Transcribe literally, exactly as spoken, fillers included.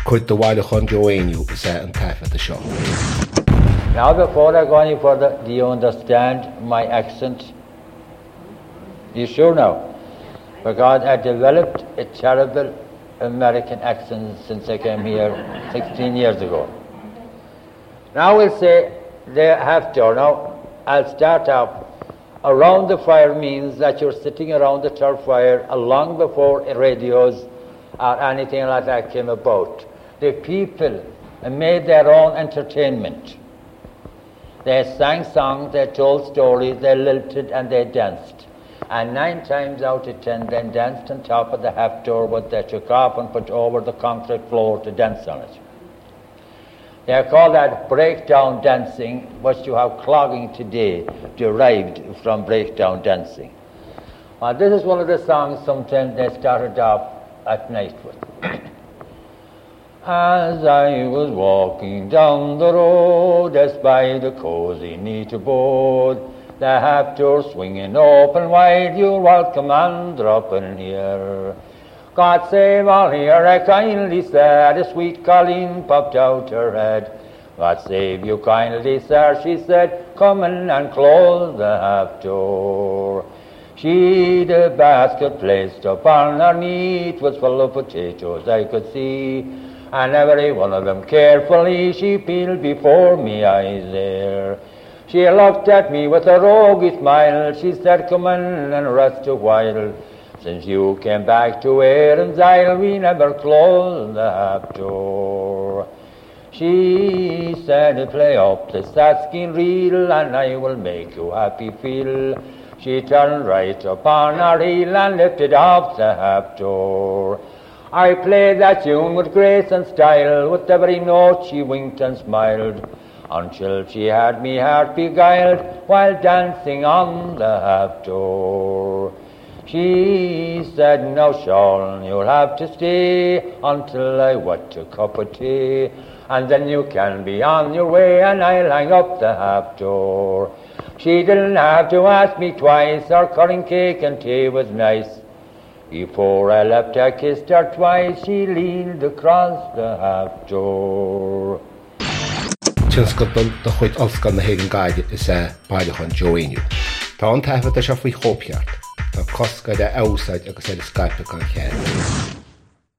Could the wild on Joanne you say and tap at the shop? Now, before I go any further, do you understand my accent? You sure now? Because I developed a terrible American accent since I came here sixteen years ago. Now we'll say they have to. Now I'll start off. Around the fire means that you're sitting around the turf fire long before radios or anything like that came about. The people made their own entertainment. They sang songs, they told stories, they lilted and they danced. And nine times out of ten, they danced on top of the half door, what they took off and put over the concrete floor to dance on it. They call that breakdown dancing, what you have clogging today, derived from breakdown dancing. Well, this is one of the songs sometimes they started off at night with. As I was walking down the road, I spied a cozy, neat abode, the half door swinging open wide, you're welcome and dropping here. God save all here, I kindly said, a sweet Colleen popped out her head. God save you kindly, sir, she said, come in and close the half door. She'd a basket placed upon her knee, it was full of potatoes I could see, and every one of them carefully she peeled before me eyes there. She looked at me with a roguish smile, she said, come in and rest a while. Since you came back to Erin's Isle, we never closed the half door. She said, play up the Satskin reel, and I will make you happy feel. She turned right upon her heel and lifted off the half door. I played that tune with grace and style, with every note she winked and smiled, until she had me heart beguiled while dancing on the half door. She said, now Sean, you'll have to stay until I wet a cup of tea, and then you can be on your way and I'll hang up the half door. She didn't have to ask me twice, her currant cake and tea was nice. Before I left I kissed her twice, she leaned across the half door. Tinscotbal the chuid olscan na Hagan Guide is a bailach on Joanne. Tá an taifad a seo faoi chópiart. Tá cosca de outside agus é Skype gan chead.